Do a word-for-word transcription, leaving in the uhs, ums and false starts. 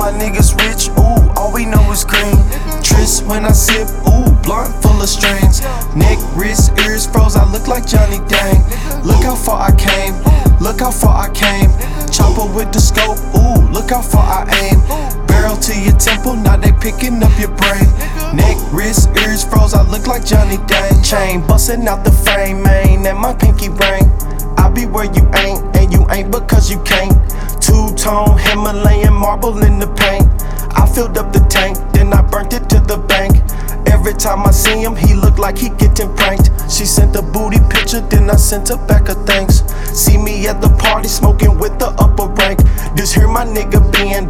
my niggas rich, ooh, all we know is green. Tris when I sip, ooh, blunt full of strains. Neck, wrist, ears froze, I look like Johnny Dang. Look how far I came, look how far I came. Chopper with the scope, ooh, look how far I aim. Barrel to your temple, now they picking up your brain. Neck, wrist, ears froze, I look like Johnny Dang. Chain busting out the frame, man, and my pinky ring. I be where you ain't, and you ain't because you can't. Two-tone Himalayan marble in the paint. I filled up the tank, then I burnt it to the bank. Every time I see him, he look like he getting pranked. She sent a booty picture, then I sent her back a thanks. See me at the party, smoking with the upper rank. Just hear my nigga being